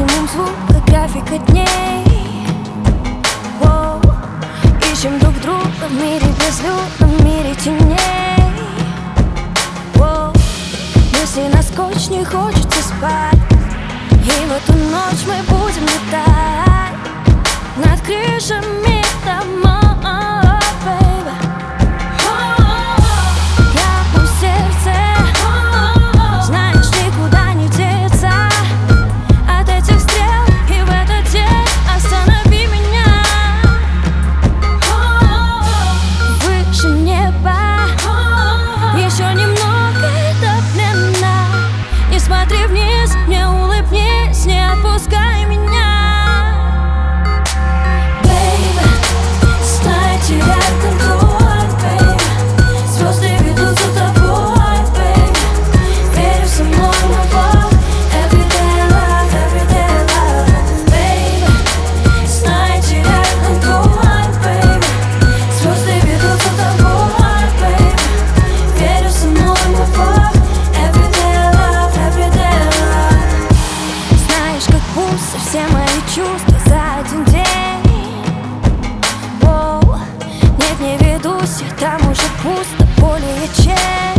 Минимум звука, графика дней. Воу. Ищем друг друга в мире безлюдном, мире теней. Воу. Если насквозь не хочется спать, и в эту ночь мы будем летать над крышами домов. Смотри вниз, не улыбнись, не отпускай меня. Baby, знай, теряй контроль, baby. Звезды ведут за тобой, baby. Верю со мной в любовь. Everyday love, everyday love, baby. Знай, теряй контроль, baby. Звезды ведут за тобой, baby. Верю со мной в любовь. Все мои чувства за один день. Воу. Нет, не ведусь, там уже пусто более чем.